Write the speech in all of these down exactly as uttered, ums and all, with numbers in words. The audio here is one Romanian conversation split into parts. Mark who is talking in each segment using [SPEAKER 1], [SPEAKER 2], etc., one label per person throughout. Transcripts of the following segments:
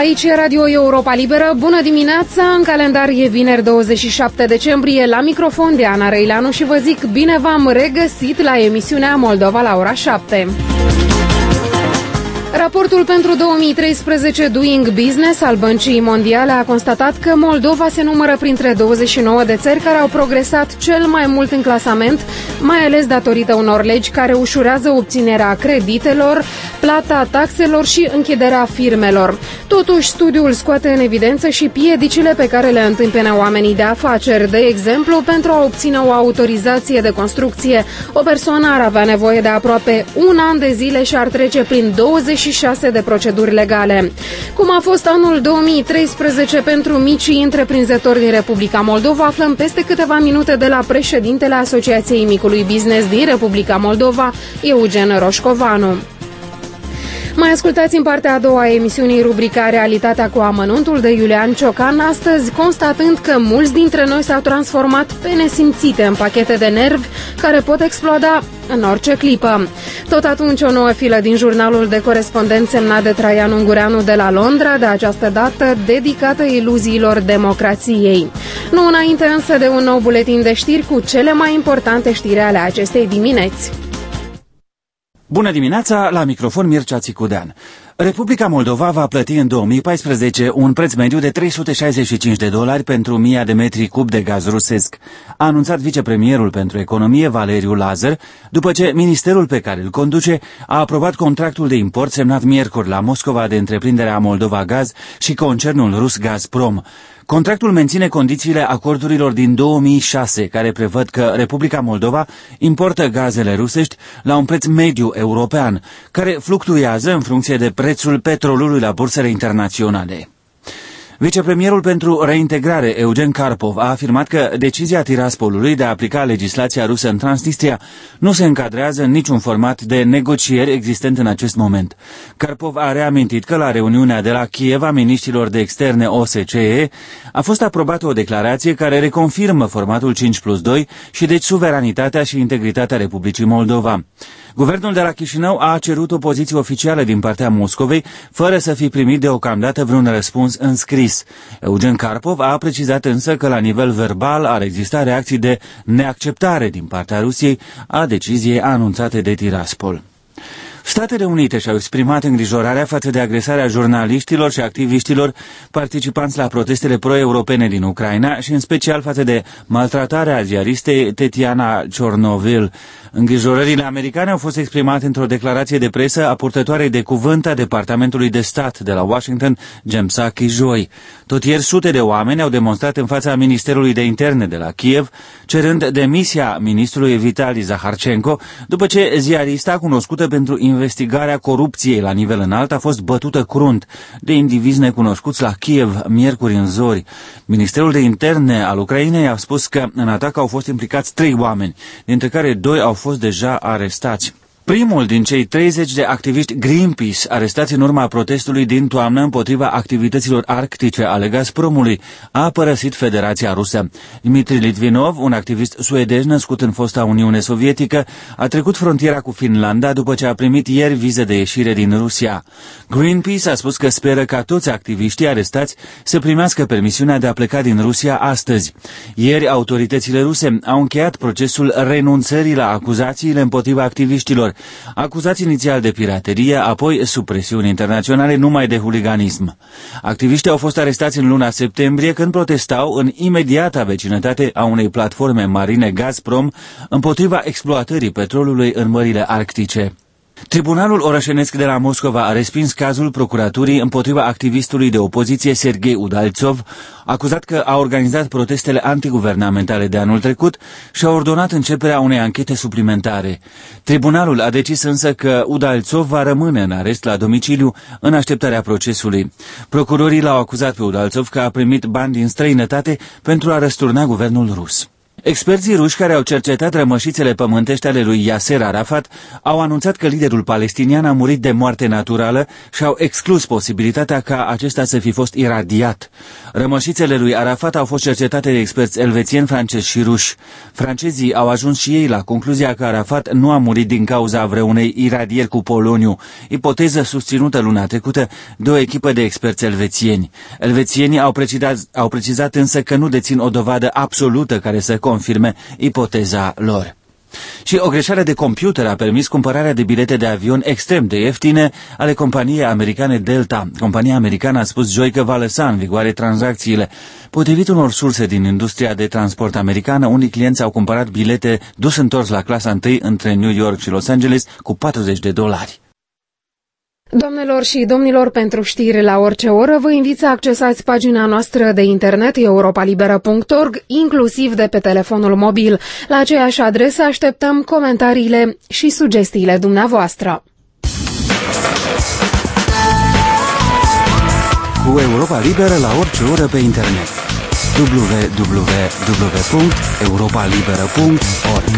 [SPEAKER 1] aici e Radio Europa Liberă. Bună dimineața, în calendar e vineri douăzeci și șapte decembrie, la microfon Diana Răileanu și vă zic bine v-am regăsit la emisiunea Moldova la ora șapte. Raportul pentru două mii treisprezece Doing Business al Băncii Mondiale a constatat că Moldova se numără printre douăzeci și nouă de țări care au progresat cel mai mult în clasament, mai ales datorită unor legi care ușurează obținerea creditelor, plata taxelor și închiderea firmelor. Totuși, studiul scoate în evidență și piedicile pe care le întâmpină oamenii de afaceri. De exemplu, pentru a obține o autorizație de construcție, o persoană ar avea nevoie de aproape un an de zile și ar trece prin douăzeci și șase de proceduri legale. Cum a fost anul două mii treisprezece pentru micii întreprinzători din Republica Moldova, aflăm peste câteva minute de la președintele Asociației Micului Business din Republica Moldova, Eugen Roșcovanu. Mai ascultați în partea a doua a emisiunii rubrica Realitatea cu amănuntul de Iulian Ciocan, astăzi constatând că mulți dintre noi s-au transformat pe nesimțite în pachete de nervi care pot exploda în orice clipă. Tot atunci o nouă filă din jurnalul de corespondent semnat de Traian Ungureanu de la Londra, de această dată dedicată iluziilor democrației. Nu înainte însă de un nou buletin de știri cu cele mai importante știri ale acestei dimineți.
[SPEAKER 2] Bună dimineața, la microfon Mircea Țicudean. Republica Moldova va plăti în două mii paisprezece un preț mediu de trei sute șaizeci și cinci de dolari pentru o mie de metri cub de gaz rusesc, a anunțat vicepremierul pentru economie Valeriu Lazar, după ce ministerul pe care îl conduce a aprobat contractul de import semnat miercuri la Moscova de întreprinderea Moldova Gaz și concernul rus Gazprom. Contractul menține condițiile acordurilor din două mii șase, care prevăd că Republica Moldova importă gazele rusești la un preț mediu european, care fluctuează în funcție de prețul petrolului la bursele internaționale. Vicepremierul pentru reintegrare, Eugen Karpov, a afirmat că decizia Tiraspolului de a aplica legislația rusă în Transnistria nu se încadrează în niciun format de negocieri existent în acest moment. Karpov a reamintit că la reuniunea de la Kiev a miniștrilor de externe O S C E a fost aprobată o declarație care reconfirmă formatul cinci plus doi și deci suveranitatea și integritatea Republicii Moldova. Guvernul de la Chișinău a cerut o poziție oficială din partea Moscovei, fără să fi primit deocamdată vreun răspuns înscris. Eugen Karpov a precizat însă că la nivel verbal ar exista reacții de neacceptare din partea Rusiei a deciziei anunțate de Tiraspol. Statele Unite și-au exprimat îngrijorarea față de agresarea jurnaliștilor și activiștilor participanți la protestele pro-europene din Ucraina și în special față de maltratarea ziaristei Tetiana Ciornovil. Îngrijorările americane au fost exprimate într-o declarație de presă a purtătoarei de cuvânt a Departamentului de Stat de la Washington, Jem Psaki, joi. Tot ieri sute de oameni au demonstrat în fața Ministerului de Interne de la Kiev, cerând demisia ministrului Vitali Zaharchenko, după ce ziarista, cunoscută pentru investigarea corupției la nivel înalt, a fost bătută crunt de indivizi necunoscuți la Kiev miercuri în zori. Ministerul de Interne al Ucrainei a spus că în atac au fost implicați trei oameni, dintre care doi au fost deja arestați. Primul din cei treizeci de activiști Greenpeace arestați în urma protestului din toamnă împotriva activităților arctice ale Gazpromului a părăsit Federația Rusă. Dmitri Litvinov, un activist suedez născut în fosta Uniune Sovietică, a trecut frontiera cu Finlanda după ce a primit ieri vize de ieșire din Rusia. Greenpeace a spus că speră ca toți activiștii arestați să primească permisiunea de a pleca din Rusia astăzi. Ieri, autoritățile ruse au încheiat procesul renunțării la acuzațiile împotriva activiștilor, acuzați inițial de piraterie, apoi sub presiuni internaționale numai de huliganism. Activiștii au fost arestați în luna septembrie când protestau în imediata vecinătate a unei platforme marine Gazprom împotriva exploatării petrolului în mările arctice. Tribunalul orășenesc de la Moscova a respins cazul procuraturii împotriva activistului de opoziție Serghei Udalțov, acuzat că a organizat protestele antiguvernamentale de anul trecut și a ordonat începerea unei anchete suplimentare. Tribunalul a decis însă că Udalțov va rămâne în arest la domiciliu în așteptarea procesului. Procurorii l-au acuzat pe Udalțov că a primit bani din străinătate pentru a răsturna guvernul rus. Experții ruși care au cercetat rămășițele pământești ale lui Yasser Arafat au anunțat că liderul palestinian a murit de moarte naturală și au exclus posibilitatea ca acesta să fi fost iradiat. Rămășițele lui Arafat au fost cercetate de experți elvețieni, francezi și ruși. Francezii au ajuns și ei la concluzia că Arafat nu a murit din cauza vreunei iradieri cu poloniu, ipoteză susținută luna trecută de o echipă de experți elvețieni. Elvețienii au precizat, au precizat însă că nu dețin o dovadă absolută care să confirme ipoteza lor. Și o greșeală de computer a permis cumpărarea de bilete de avion extrem de ieftine ale companiei americane Delta. Compania americană a spus joi că va lăsa în vigoare tranzacțiile. Potrivit unor surse din industria de transport americană, unii clienți au cumpărat bilete dus întors la clasa întâi între New York și Los Angeles cu patruzeci de dolari.
[SPEAKER 1] Doamnelor și domnilor, pentru știri la orice oră, vă invit să accesați pagina noastră de internet europa liberă punct org, inclusiv de pe telefonul mobil. La aceeași adresă așteptăm comentariile și sugestiile dumneavoastră.
[SPEAKER 2] Cu Europa Liberă la orice oră pe internet. w w w punct europa liberă punct org.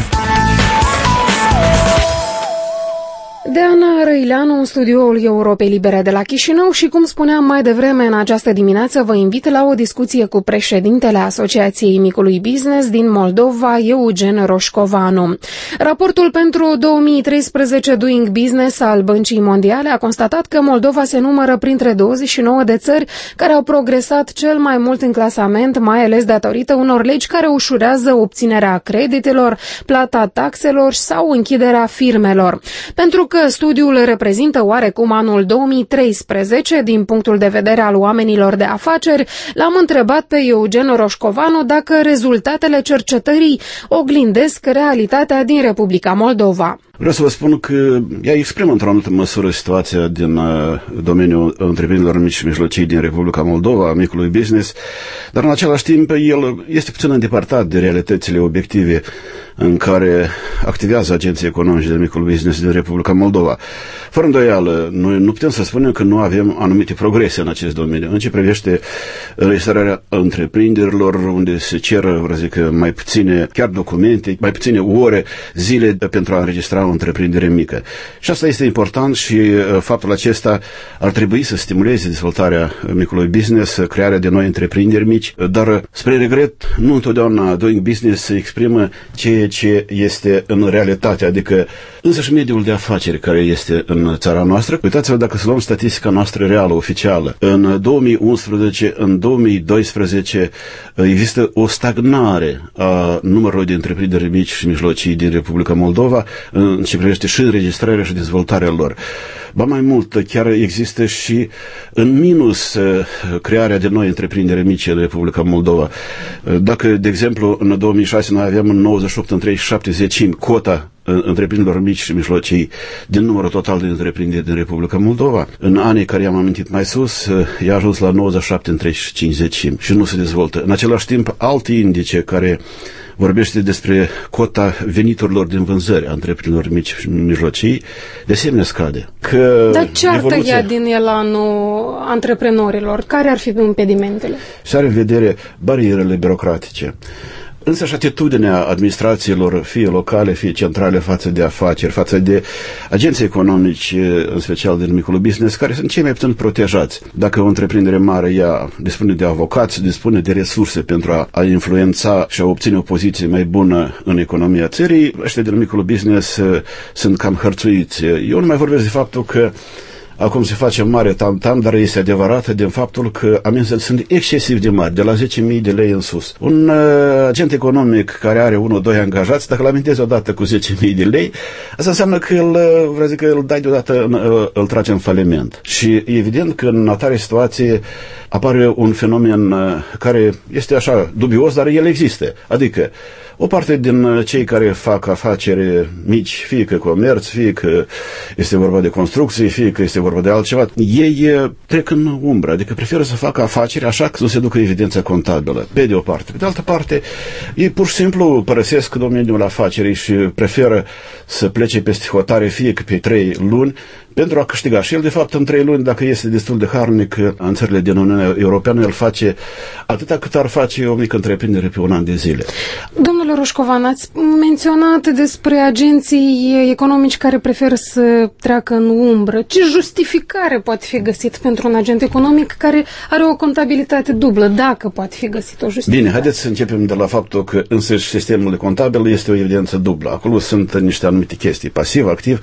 [SPEAKER 1] Deana Răileanu în studioul Europei Libere de la Chișinău și, cum spuneam mai devreme în această dimineață, vă invit la o discuție cu președintele Asociației Micului Business din Moldova, Eugen Roșcovanu. Raportul pentru două mii treisprezece Doing Business al Băncii Mondiale a constatat că Moldova se numără printre douăzeci și nouă de țări care au progresat cel mai mult în clasament, mai ales datorită unor legi care ușurează obținerea creditelor, plata taxelor sau închiderea firmelor. Pentru că studiul reprezintă oarecum anul două mii treisprezece din punctul de vedere al oamenilor de afaceri, l-am întrebat pe Eugen Roșcovanu dacă rezultatele cercetării oglindesc realitatea din Republica Moldova.
[SPEAKER 3] Vreau să vă spun că ea exprimă într-o anumită măsură situația din uh, domeniul întreprinderilor mici și mijlocii din Republica Moldova, micului business, dar în același timp el este puțin îndepărtat de realitățile obiective în care activează agenții economici de micul business din Republica Moldova. Fără îndoială, noi nu putem să spunem că nu avem anumite progrese în acest domeniu. În ce privește înregistrarea întreprinderilor, unde se cer, vreau zic, mai puține, chiar documente, mai puține ore, zile pentru a înregistra o întreprindere mică. Și asta este important și faptul acesta ar trebui să stimuleze dezvoltarea micului business, crearea de noi întreprinderi mici, dar spre regret, nu întotdeauna Doing Business se exprimă ceea ce este în realitate, adică însăși mediul de afaceri care este în țara noastră. Uitați-vă dacă să luăm statistica noastră reală, oficială. În două mii unsprezece, în două mii doisprezece există o stagnare a numărului de întreprinderi mici și mijlocii din Republica Moldova în ce privește și înregistrarea și dezvoltarea lor. Ba mai mult, chiar există și în minus crearea de noi întreprinderi mici în Republica Moldova. Dacă, de exemplu, în două mii șase noi aveam în nouăzeci și opt în treizeci și șapte zecimi cota întreprinderilor mici și mijlocii din numărul total de întreprinderi din Republica Moldova, în anii care i-am amintit mai sus, i-a ajuns la nouăzeci și șapte în treizeci și cinci zecimi și nu se dezvoltă. În același timp, alte indice care vorbește despre cota veniturilor din vânzări a întreprinderilor mici și mijlocii, de asemenea scade. Că
[SPEAKER 1] Dar ce ar
[SPEAKER 3] evoluția...
[SPEAKER 1] tăia din el anul antreprenorilor? Care ar fi impedimentele?
[SPEAKER 3] Și are în vedere barierele birocratice. Însă și atitudinea administrațiilor, fie locale, fie centrale, față de afaceri, față de agenții economici, în special din micul business, care sunt cei mai puțin protejați. Dacă o întreprindere mare ea dispune de avocați, dispune de resurse pentru a, a influența și a obține o poziție mai bună în economia țării, ăștia din micul business sunt cam hărțuiți. Eu nu mai vorbesc de faptul că acum se face mare tam-tam, dar este adevărat din faptul că amenziile sunt excesiv de mari, de la zece mii de lei în sus. Un uh, agent economic care are unu doi angajați, dacă îl amintezi odată cu zece mii de lei, asta înseamnă că îl, vreau zic, că îl dai deodată, îl, îl trage în faliment. Și evident că în atare situație apare un fenomen care este așa dubios, dar el există. Adică o parte din cei care fac afaceri mici, fie că comerț, fie că este vorba de construcții, fie că este vorba de altceva, ei trec în umbră, adică preferă să facă afaceri așa că nu se ducă evidența contabilă, pe de o parte. Pe de altă parte, ei pur și simplu părăsesc domeniul afacerii și preferă să plece peste hotare fie că pe trei luni, pentru a câștiga. Și el, de fapt, în trei luni, dacă este destul de harnic în țările din Uniunea Europeană, el face atâta cât ar face o mică întreprindere pe un an de zile.
[SPEAKER 1] Domnule Roșcovan, ați menționat despre agenții economici care preferă să treacă în umbră. Ce justificare poate fi găsit pentru un agent economic care are o contabilitate dublă, dacă poate fi găsit o justificare?
[SPEAKER 3] Bine, haideți să începem de la faptul că însăși sistemul contabil este o evidență dublă. Acolo sunt niște anumite chestii, pasiv, activ,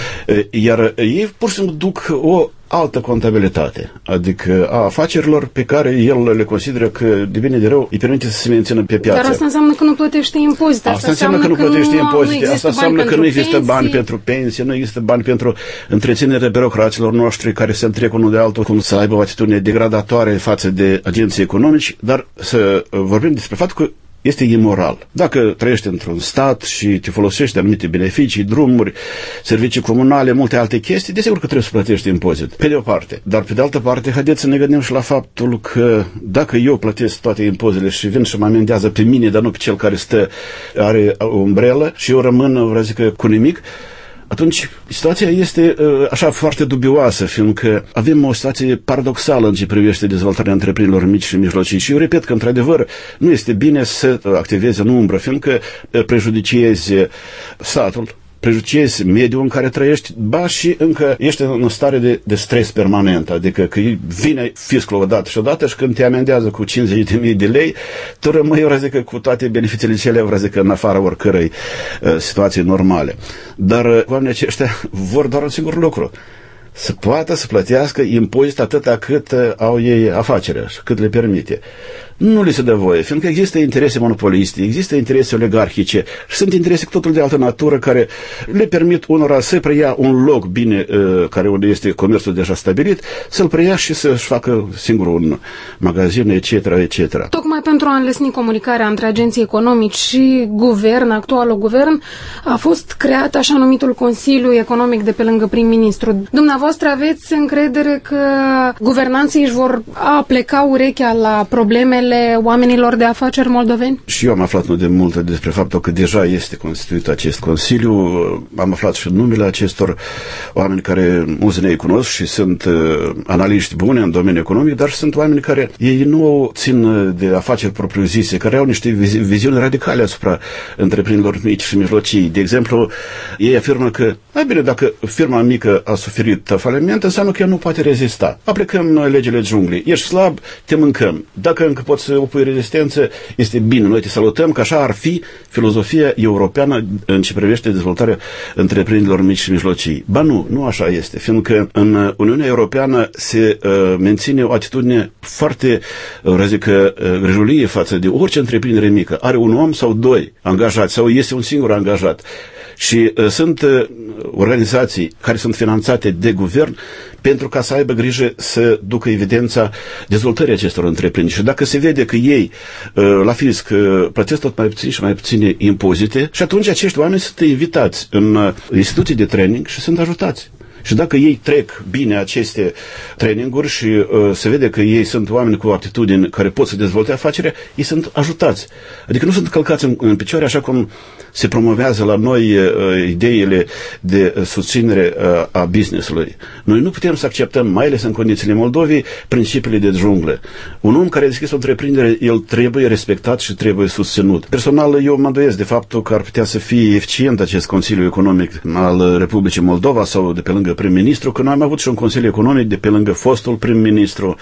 [SPEAKER 3] iar ei pur și simplu duc o altă contabilitate, adică a afacerilor pe care el le consideră că de bine de rău îi permite să se mențină pe piață.
[SPEAKER 1] Dar asta înseamnă că nu plătește impozite.
[SPEAKER 3] Asta, asta înseamnă că nu plătește impozite, asta înseamnă că nu există bani pentru pensie, nu există bani pentru întreținerea birocraților noștri care se întrec unul de altul, cum să aibă o atitudine degradatoare față de agenții economici, dar să vorbim despre faptul că este imoral. Dacă trăiești într-un stat și te folosești de anumite beneficii, drumuri, servicii comunale, multe alte chestii, desigur că trebuie să plătești impozit. Pe de o parte. Dar pe de altă parte, haideți să ne gândim și la faptul că dacă eu plătesc toate impozitele și vin și mă amendează pe mine, dar nu pe cel care stă, are o umbrelă și eu rămân, vreau zic, cu nimic, atunci situația este uh, așa foarte dubioasă, fiindcă avem o situație paradoxală în ce privește dezvoltarea întreprinderilor mici și mijlocii. Și eu repet că, într-adevăr, nu este bine să activezi în umbră, fiindcă uh, prejudiciezi statul, prejudiciezi mediul în care trăiești, ba și încă ești în stare de, de stres permanent, adică că vine fiscul odată și odată și când te amendează cu cincizeci de mii de lei, tu rămâi, vreau zic, cu toate beneficiile cele, vreau zic, în afara oricărei uh, situații normale. Dar uh, oamenii aceștia vor doar un singur lucru: să poată să plătească impozit atâta cât uh, au ei afacerea și cât le permite. Nu li se dă voie, fiindcă există interese monopoliste, există interese oligarhice și sunt interese cu totul de altă natură care le permit unora să preia un loc bine, uh, care unde este comerțul deja stabilit, să-l preia și să-și facă singur un magazin, et cetera, et cetera.
[SPEAKER 1] Tocmai pentru a înlesni comunicarea între agenții economici și guvern, actualul guvern, a fost creat așa numitul Consiliu Economic de pe lângă prim-ministru. Dumneavoastră aveți încredere că guvernanții își vor apleca urechea la problemele oamenilor de afaceri moldoveni?
[SPEAKER 3] Și eu am aflat nu de mult despre faptul că deja este constituit acest Consiliu. Am aflat și numele acestor oameni care mulți ne cunosc și sunt uh, analiști buni în domeniul economic, dar sunt oameni care ei nu țin de afaceri propriu-zise, care au niște vizi- viziuni radicale asupra întreprinderilor mici și mijlocii. De exemplu, ei afirmă că, mai bine, dacă firma mică a suferit faliment, înseamnă că ea nu poate rezista. Aplicăm noi legile djunglei. Ești slab, te mâncăm. Dacă încă poți să opui rezistență, este bine. Noi te salutăm, că așa ar fi filozofia europeană în ce privește dezvoltarea întreprinderilor mici și mijlocii. Ba nu, nu așa este, fiindcă în Uniunea Europeană se uh, menține o atitudine foarte, uh, zic, uh, grijulie față de orice întreprindere mică. Are un om sau doi angajați, sau este un singur angajat. Și uh, sunt uh, organizații care sunt finanțate de guvern pentru ca să aibă grijă să ducă evidența dezvoltării acestor întreprinderi. Și dacă se vede că ei uh, la fisc uh, plătesc tot mai puțin și mai puține impozite, și atunci acești oameni sunt invitați în uh, instituții de training și sunt ajutați. Și dacă ei trec bine aceste traininguri și uh, se vede că ei sunt oameni cu atitudini care pot să dezvolte afacerea, ei sunt ajutați. Adică nu sunt călcați în, în picioare, așa cum se promovează la noi uh, ideile de uh, susținere uh, a business-ului. Noi nu putem să acceptăm, mai ales în condițiile Moldovei, principiile de junglă. Un om care a deschis o întreprindere, el trebuie respectat și trebuie susținut. Personal, eu mă îndoiesc de faptul că ar putea să fie eficient acest Consiliu Economic al Republicii Moldova sau de pe lângă prim-ministru, că noi am avut și un Consiliu Economic de pe lângă fostul prim-ministru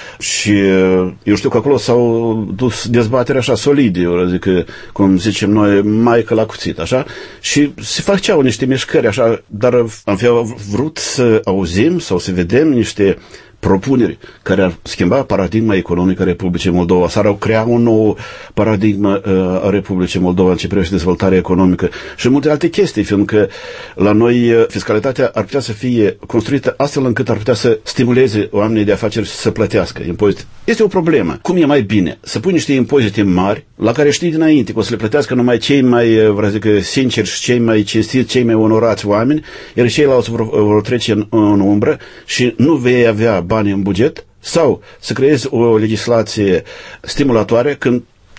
[SPEAKER 3] și eu știu că acolo s-au dus dezbatere așa solide, eu zic că, cum zicem noi, mai că la cuțit, așa, și se făceau niște mișcări, așa, dar am fi vrut să auzim sau să vedem niște propuneri care ar schimba paradigma economică a Republicii Moldova, s-ar crea o nouă paradigmă uh, a Republicii Moldova în ce privește dezvoltarea economică și multe alte chestii, fiindcă la noi uh, fiscalitatea ar putea să fie construită astfel încât ar putea să stimuleze oamenii de afaceri să plătească impozite. Este o problemă. Cum e mai bine? Să pui niște impozite mari la care știi dinainte că o să le plătească numai cei mai, vreau zic, sinceri și cei mai cinstiți, cei mai onorați oameni, iar ceilalți vor, vor trece în, în umbră și nu vei avea bani în buget, sau să creezi o legislație stimulatoare când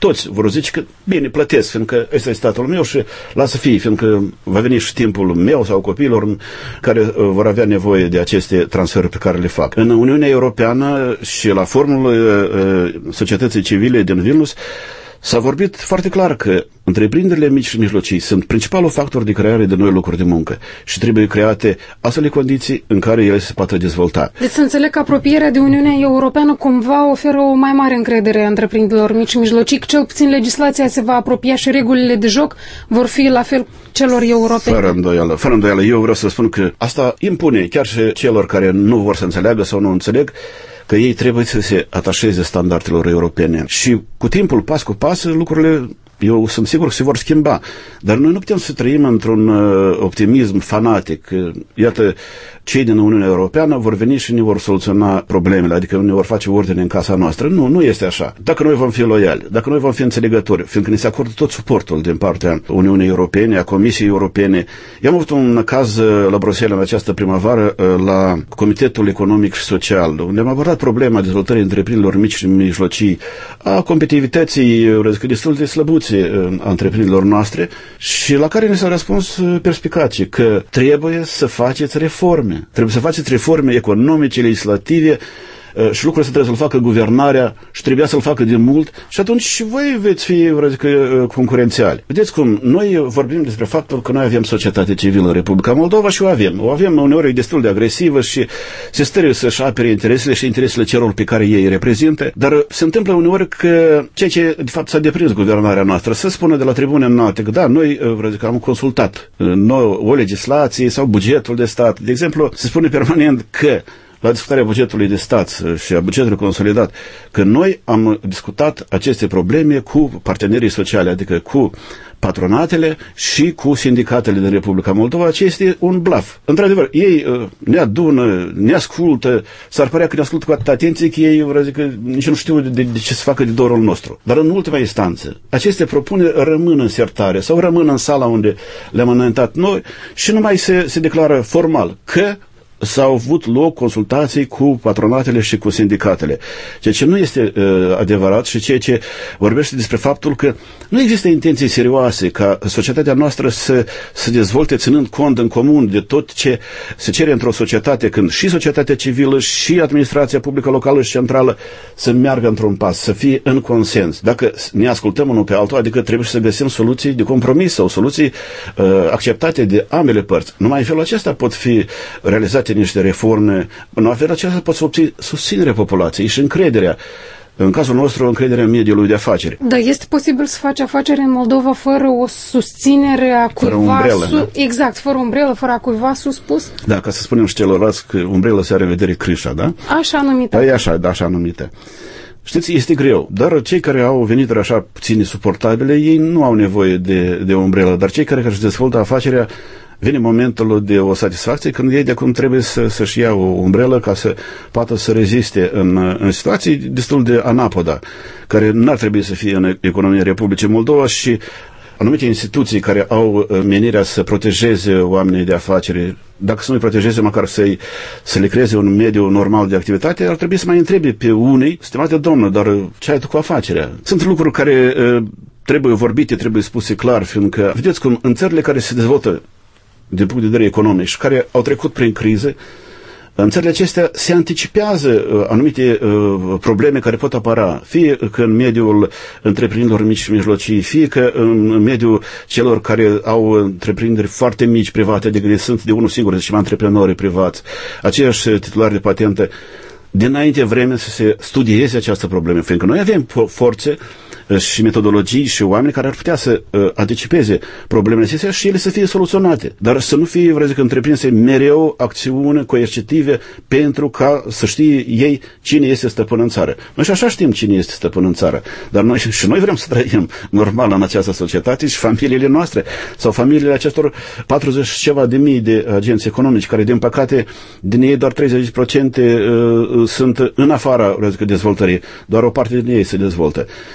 [SPEAKER 3] toți vor zice că bine, plătesc, fiindcă ăsta e statul meu și lasă fie, fiindcă va veni și timpul meu sau copiilor care vor avea nevoie de aceste transferuri pe care le fac. În Uniunea Europeană și la forumul societății civile din Vilnius s-a vorbit foarte clar că întreprinderile mici și mijlocii sunt principalul factor de creare de noi locuri de muncă și trebuie create astfel de condiții în care ele se poată dezvolta.
[SPEAKER 1] Deci să înțeleg că apropierea de Uniunea Europeană cumva oferă o mai mare încredere a întreprinderilor mici și mijlocii, că cel puțin legislația se va apropia și regulile de joc vor fi la fel celor europene.
[SPEAKER 3] Fără îndoială, fără îndoială. Eu vreau să spun că asta impune chiar și celor care nu vor să înțeleagă sau nu înțeleg că ei trebuie să se atașeze standardelor europene. Și cu timpul, pas cu pas, lucrurile, eu sunt sigur că se vor schimba. Dar noi nu putem să trăim într-un uh, optimism fanatic. Iată, cei din Uniunea Europeană vor veni și ne vor soluționa problemele, adică ne vor face ordine în casa noastră. Nu, nu este așa. Dacă noi vom fi loiali, dacă noi vom fi înțelegători, fiindcă ne se acordă tot suportul din partea Uniunii Europene, a Comisiei Europene. Eu am avut un caz la Bruxelles în această primăvară la Comitetul Economic și Social, unde am abordat problema dezvoltării întreprinderilor mici și mijlocii, a competitivității destul de slăbuțe a întreprinderilor noastre și la care ne s-a răspuns perspicace că trebuie să faceți reforme. Trebuie să faceți reforme economice, legislative și lucrurile trebuie să-l facă guvernarea și trebuia să-l facă de mult și atunci și voi veți fi, vreau zic, concurențiali. Vedeți cum, noi vorbim despre faptul că noi avem societate civilă în Republica Moldova și o avem. O avem uneori destul de agresivă și se stărie să-și apere interesele și interesele celor pe care ei reprezintă, dar se întâmplă uneori că ceea ce de fapt s-a deprins guvernarea noastră să spună de la tribune înalte că da, noi, vreau zic, am consultat noi, o legislație sau bugetul de stat. De exemplu, se spune permanent că la discutarea bugetului de stat și a bugetului consolidat, că noi am discutat aceste probleme cu partenerii sociale, adică cu patronatele și cu sindicatele din Republica Moldova, ce este un blaf. Într-adevăr, ei uh, ne adună, ne ascultă, s-ar părea că ne ascultă cu atâta atenție că ei vreau zic, că nici nu știu de, de ce să facă de dorul nostru. Dar în ultima instanță, aceste propuneri rămân în sertare sau rămân în sala unde le-am înaintat noi și numai se, se declară formal că s-au avut loc consultații cu patronatele și cu sindicatele. Ceea ce nu este uh, adevărat și ceea ce vorbește despre faptul că nu există intenții serioase ca societatea noastră să se dezvolte ținând cont în comun de tot ce se cere într-o societate, când și societatea civilă și administrația publică locală și centrală să meargă într-un pas, să fie în consens. Dacă ne ascultăm unul pe altul, adică trebuie să găsim soluții de compromis sau soluții uh, acceptate de ambele părți. Numai în felul acesta pot fi realizate niște reforme, în felul acesta pot să obții susținerea populației și încrederea. În cazul nostru, încrederea mediului de afaceri.
[SPEAKER 1] Dar este posibil să faci afaceri în Moldova fără o susținere a cuiva...
[SPEAKER 3] Fără umbrelă,
[SPEAKER 1] su-
[SPEAKER 3] da.
[SPEAKER 1] Exact, fără umbrelă, fără a cuiva suspus?
[SPEAKER 3] Da, ca să spunem și celorlalți că umbrelă se are în vedere crișa, da?
[SPEAKER 1] Așa numită.
[SPEAKER 3] Da, e așa, da, așa numită. Știți, este greu, dar cei care au venituri așa puțin suportabile, ei nu au nevoie de, de umbrelă, dar cei care își dezvoltă afacerea, vine momentul de o satisfacție când ei de acum trebuie să, să-și ia o umbrelă ca să poată să reziste în, în situații destul de anapoda, care n-ar trebui să fie în economia Republicii Moldova și anumite instituții care au menirea să protejeze oamenii de afaceri, dacă să nu-i protejeze, măcar să-i, să le creeze un mediu normal de activitate, ar trebui să mai întrebe pe unii, stimate domnule, dar ce ai tu cu afacerea? Sunt lucruri care uh, trebuie vorbite, trebuie spuse clar, fiindcă, vedeți cum, în țările care se dezvoltă din punct de vedere economic și care au trecut prin crize, în țările acestea se anticipează uh, anumite uh, probleme care pot apăra, fie că în mediul întreprinderilor mici și mijlocii, fie că în mediul celor care au întreprinderi foarte mici private, adică sunt de unul singur, zicem antreprenorii privați, aceiași titulari de patente, dinainte vreme să se studieze această problemă, fiindcă noi avem forțe și metodologii și oameni care ar putea să uh, anticipeze problemele acestea și ele să fie soluționate. Dar să nu fie, vreau zic, întreprinse mereu acțiuni coercitive pentru ca să știe ei cine este stăpân în țară. Noi și așa știm cine este stăpân în țară, dar noi și noi vrem să trăim normal în această societate și familiile noastre sau familiile acestor patruzeci și ceva de mii de agenți economici care, din păcate, din ei doar treizeci la sută uh, sunt în afara, vreau zic, dezvoltării. Doar o parte din ei se dezvoltă. Și poate că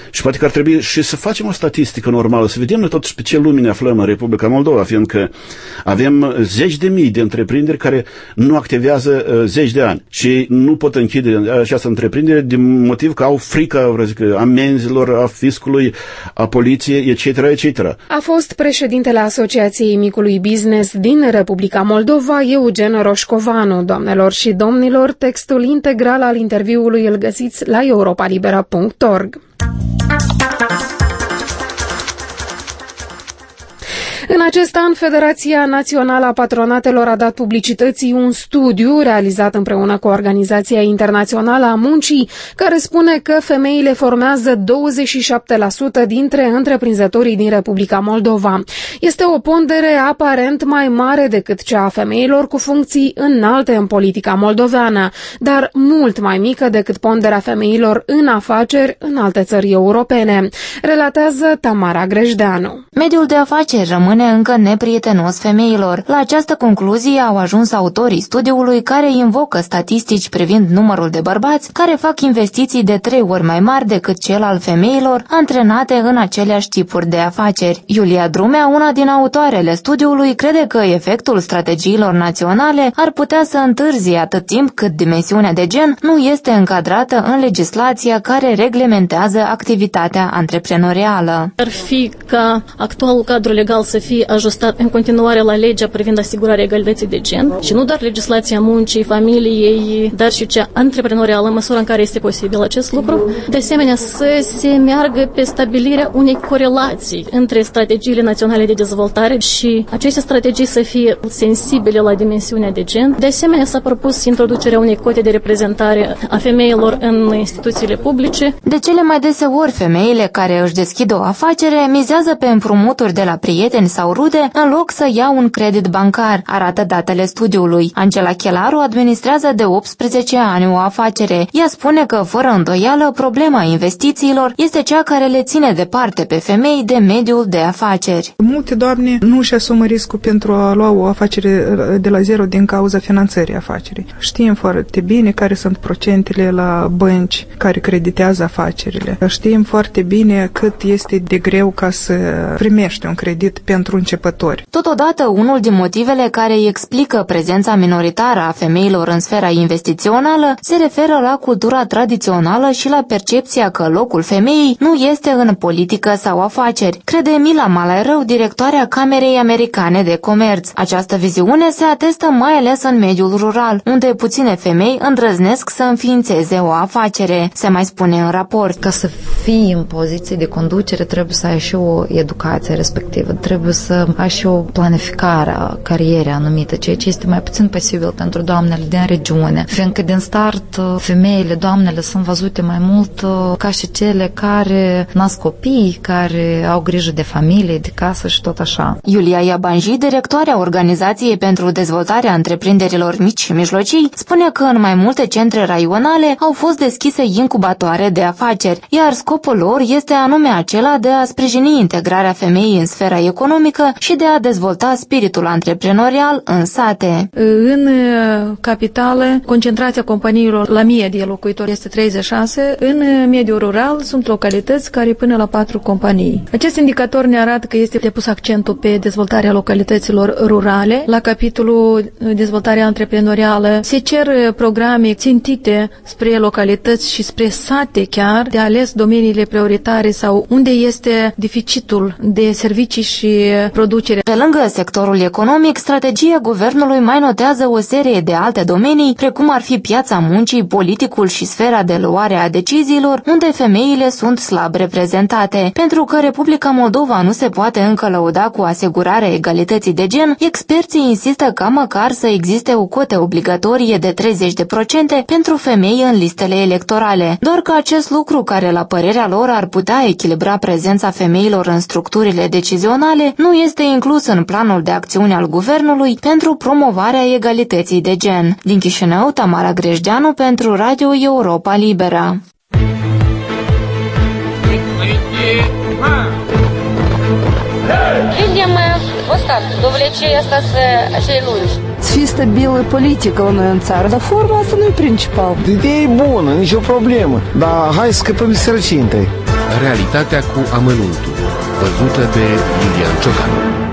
[SPEAKER 3] ar trebui și să facem o statistică normală, să vedem noi totuși pe ce lume ne aflăm în Republica Moldova, fiindcă avem zeci de mii de întreprinderi care nu activează uh, zeci de ani și nu pot închide această întreprindere din motiv că au frica, vreau zic, amenzilor, a fiscului, a poliției, et cetera, et cetera.
[SPEAKER 1] A fost președintele Asociației Micului Business din Republica Moldova, Eugen Roșcovanu. Doamnelor și domnilor, textul integral al interviului îl găsiți la europa libera punct org. În acest an, Federația Națională a Patronatelor a dat publicității un studiu realizat împreună cu Organizația Internațională a Muncii, care spune că femeile formează douăzeci și șapte la sută dintre întreprinzătorii din Republica Moldova. Este o pondere aparent mai mare decât cea a femeilor cu funcții înalte în politica moldoveană, dar mult mai mică decât ponderea femeilor în afaceri în alte țări europene, relatează Tamara Grejdeanu.
[SPEAKER 4] Mediul de afaceri rămâne încă neprietenos femeilor. La această concluzie au ajuns autorii studiului, care invocă statistici privind numărul de bărbați care fac investiții de trei ori mai mari decât cel al femeilor antrenate în aceleași tipuri de afaceri. Iulia Drumea, una din autoarele studiului, crede că efectul strategiilor naționale ar putea să întârzie atât timp cât dimensiunea de gen nu este încadrată în legislația care reglementează activitatea antreprenorială.
[SPEAKER 5] Ar fi ca actualul cadru legal să fie ajustat în continuare la legea privind asigurarea egalității de gen și nu doar legislația muncii, familiei, dar și cea antreprenorială, în măsura în care este posibil acest lucru. De asemenea, să se meargă pe stabilirea unei corelații între strategiile naționale de dezvoltare și aceste strategii să fie sensibile la dimensiunea de gen. De asemenea, s-a propus introducerea unei cote de reprezentare a femeilor în instituțiile publice.
[SPEAKER 4] De cele mai deseori, femeile care își deschid o afacere mizează pe împrumuturi de la prieteni sau rude în loc să ia un credit bancar, arată datele studiului. Angela Chelaru administrează de optsprezece ani o afacere. Ea spune că, fără îndoială, problema investițiilor este cea care le ține departe pe femei de mediul de afaceri.
[SPEAKER 6] Multe doamne nu își asumă riscul pentru a lua o afacere de la zero din cauza finanțării afacerii. Știm foarte bine care sunt procentele la bănci care creditează afacerile. Știm foarte bine cât este de greu ca să primești un credit pentru începători.
[SPEAKER 4] Totodată, unul din motivele care îi explică prezența minoritară a femeilor în sfera investițională se referă la cultura tradițională și la percepția că locul femeii nu este în politică sau afaceri, crede Mila Malerău, directoarea Camerei Americane de Comerț. Această viziune se atestă mai ales în mediul rural, unde puține femei îndrăznesc să înființeze o afacere, se mai spune în raport.
[SPEAKER 7] Ca să fii în poziție de conducere, trebuie să ai și o educație respectivă, trebuie să ai și o planificare a carierei anumită, ceea ce este mai puțin posibil pentru doamnele din regiune, fiindcă din start femeile, doamnele sunt văzute mai mult ca și cele care nasc copii, care au grijă de familie, de casă și tot așa.
[SPEAKER 4] Iulia Iabanji, directoarea Organizației pentru Dezvoltarea Întreprinderilor Mici și Mijlocii, spune că în mai multe centre raionale au fost deschise incubatoare de afaceri, iar scopul lor este anume acela de a sprijini integrarea femeii în sfera economică și de a dezvolta spiritul antreprenorial în sate.
[SPEAKER 8] În capitală, concentrația companiilor la mie de locuitori este treizeci și șase. În mediul rural sunt localități care până la patru companii. Acest indicator ne arată că este depus accentul pe dezvoltarea localităților rurale. La capitolul dezvoltarea antreprenorială se cer programe țintite spre localități și spre sate chiar, de ales domeniile prioritare sau unde este deficitul de servicii și producere.
[SPEAKER 4] Pe lângă sectorul economic, strategia guvernului mai notează o serie de alte domenii, precum ar fi piața muncii, politicul și sfera de luare a deciziilor, unde femeile sunt slab reprezentate. Pentru că Republica Moldova nu se poate încă lăuda cu asigurarea egalității de gen, experții insistă ca măcar să existe o cotă obligatorie de treizeci la sută pentru femei în listele electorale. Doar că acest lucru, care la părerea lor ar putea echilibra prezența femeilor în structurile decizionale, nu este inclus în planul de acțiune al guvernului pentru promovarea egalității de gen. Din Chișinău, Tamara Grejdeanu pentru Radio Europa Libera.
[SPEAKER 9] Видим остатки, довлече остаться acei lungi.
[SPEAKER 10] Să fie stabilă politică la noi în țară, dar forma asta nu e principal.
[SPEAKER 11] Ideea e bună, nicio problemă, dar hai să scăpăm de sărăcie întâi. Realitatea cu amănuntul, văzută de Iulian Ciocan.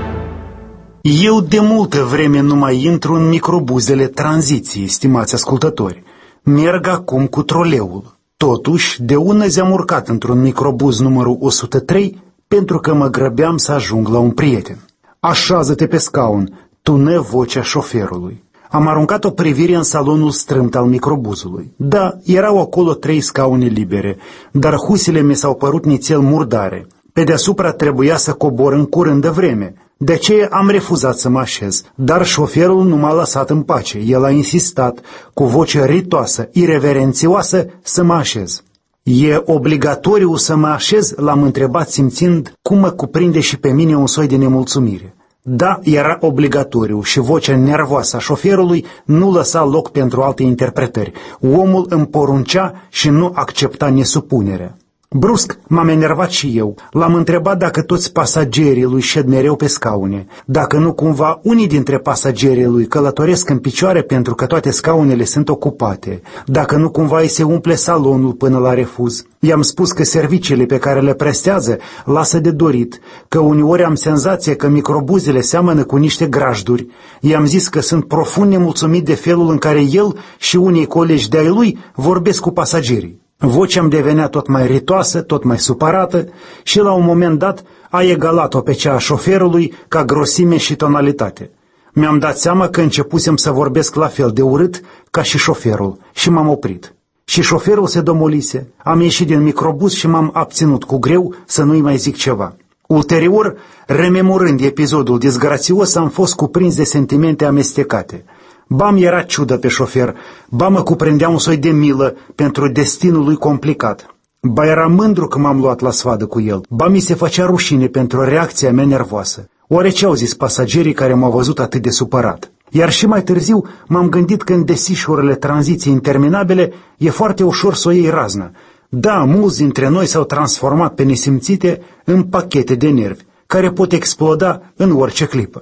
[SPEAKER 12] Eu de multă vreme nu mai intru în microbuzele tranziției, stimați ascultători. Merg acum cu troleul. Totuși, de ună zi am urcat într-un microbuz numărul o sută trei pentru că mă grăbeam să ajung la un prieten. Așează-te pe scaun, tună vocea șoferului. Am aruncat o privire în salonul strâmt al microbuzului. Da, erau acolo trei scaune libere, dar husile mi s-au părut nițel murdare. Pe deasupra trebuia să cobor în curând de vreme. De aceea am refuzat să mă așez, dar șoferul nu m-a lăsat în pace. El a insistat, cu voce ritoasă, ireverențioasă, să mă așez. E obligatoriu să mă așez? L-am întrebat simțind cum mă cuprinde și pe mine un soi de nemulțumire. Da, era obligatoriu și vocea nervoasă a șoferului nu lăsa loc pentru alte interpretări. Omul îmi poruncea și nu accepta nesupunerea. Brusc m-am enervat și eu. L-am întrebat dacă toți pasagerii lui șed mereu pe scaune, dacă nu cumva unii dintre pasagerii lui călătoresc în picioare pentru că toate scaunele sunt ocupate, dacă nu cumva îi se umple salonul până la refuz. I-am spus că serviciile pe care le prestează lasă de dorit, că uneori am senzația că microbuzele seamănă cu niște grajduri. I-am zis că sunt profund nemulțumit de felul în care el și unii colegi de-ai lui vorbesc cu pasagerii. Vocea-mi devenea tot mai ritoasă, tot mai supărată și la un moment dat a egalat-o pe cea a șoferului ca grosime și tonalitate. Mi-am dat seama că începusem să vorbesc la fel de urât ca și șoferul și m-am oprit. Și șoferul se domolise. Am ieșit din microbuz și m-am abținut cu greu să nu-i mai zic ceva. Ulterior, rememorând episodul disgrațios, am fost cuprins de sentimente amestecate. Ba mi era ciudă pe șofer, ba mă cuprindea un soi de milă pentru destinul lui complicat. Ba era mândru că m-am luat la sfadă cu el, ba mi se făcea rușine pentru reacția mea nervoasă. Oare ce au zis pasagerii care m-au văzut atât de supărat? Iar și mai târziu m-am gândit că în desișurile tranziției interminabile e foarte ușor să o iei raznă. Da, mulți dintre noi s-au transformat pe nesimțite în pachete de nervi, care pot exploda în orice clipă.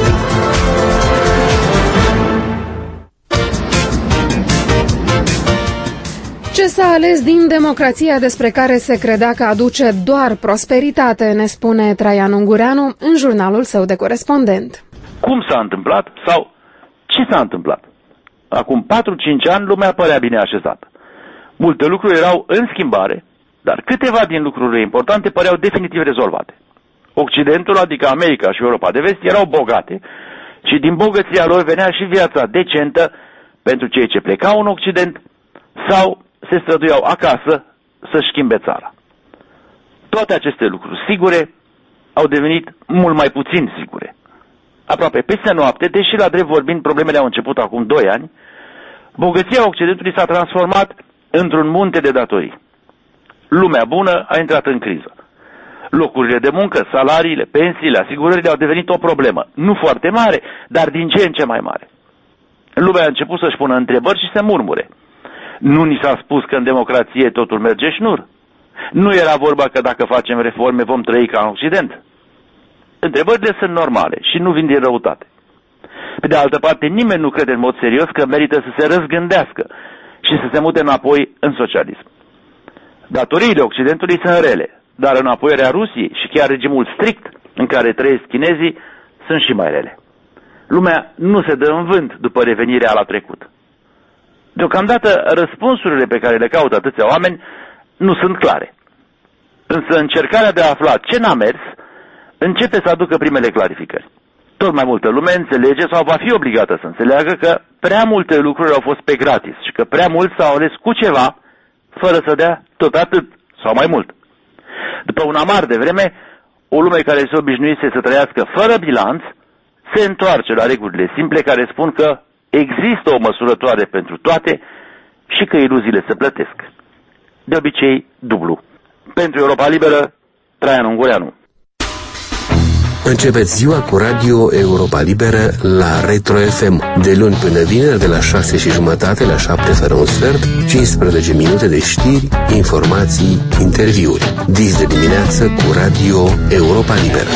[SPEAKER 1] Ce s-a ales din democrația despre care se credea că aduce doar prosperitate, ne spune Traian Ungureanu în jurnalul său de corespondent.
[SPEAKER 13] Cum s-a întâmplat sau ce s-a întâmplat? Acum patru-cinci ani lumea părea bine așezată. Multe lucruri erau în schimbare, dar câteva din lucrurile importante păreau definitiv rezolvate. Occidentul, adică America și Europa de Vest, erau bogate și din bogăția lor venea și viața decentă pentru cei ce plecau în Occident sau se străduiau acasă să-și schimbe țara. Toate aceste lucruri sigure au devenit mult mai puțin sigure. Aproape peste noapte, deși la drept vorbind problemele au început acum doi ani, bogăția Occidentului s-a transformat într-un munte de datorii. Lumea bună a intrat în criză. Locurile de muncă, salariile, pensiile, asigurările au devenit o problemă. Nu foarte mare, dar din ce în ce mai mare. Lumea a început să-și pună întrebări și să murmure. Nu ni s-a spus că în democrație totul merge șnur? Nu era vorba că dacă facem reforme vom trăi ca în Occident? Întrebările sunt normale și nu vin din răutate. Pe de altă parte, nimeni nu crede în mod serios că merită să se răzgândească și să se mute înapoi în socialism. Datoriile Occidentului sunt rele, dar înapoierea Rusiei și chiar regimul strict în care trăiesc chinezii sunt și mai rele. Lumea nu se dă în vânt după revenirea la trecut. Deocamdată, răspunsurile pe care le caută atâția oameni nu sunt clare. Însă încercarea de a afla ce n-a mers începe să aducă primele clarificări. Tot mai multă lume înțelege sau va fi obligată să înțeleagă că prea multe lucruri au fost pe gratis și că prea mulți s-au ales cu ceva fără să dea tot atât sau mai mult. După un amar de vreme, o lume care se obișnuise să trăiască fără bilanț se întoarce la regulile simple care spun că există o măsurătoare pentru toate și că iluziile se plătesc. De obicei, dublu. Pentru Europa Liberă, Traian Ungureanu.
[SPEAKER 11] Începeți ziua cu Radio Europa Liberă la Retro F M. De luni până vineri, de la șase și jumătate la șapte fără un sfert, cincisprezece minute de știri, informații, interviuri. Dis de dimineață cu Radio Europa Liberă.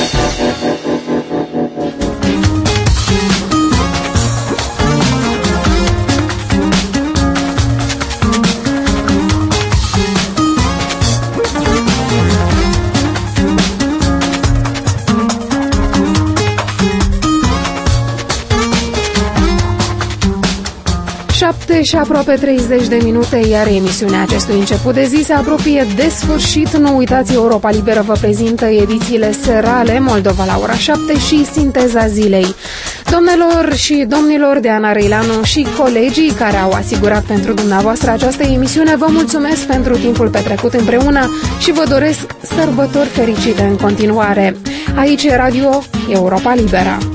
[SPEAKER 1] șapte și aproape treizeci de minute, iar emisiunea acestui început de zi se apropie de sfârșit. Nu uitați, Europa Liberă vă prezintă edițiile serale, Moldova la ora șapte și Sinteza zilei. Domnilor și domnilor, Deana Răilanu și colegii care au asigurat pentru dumneavoastră această emisiune, vă mulțumesc pentru timpul petrecut împreună și vă doresc sărbători fericite în continuare. Aici e Radio Europa Liberă.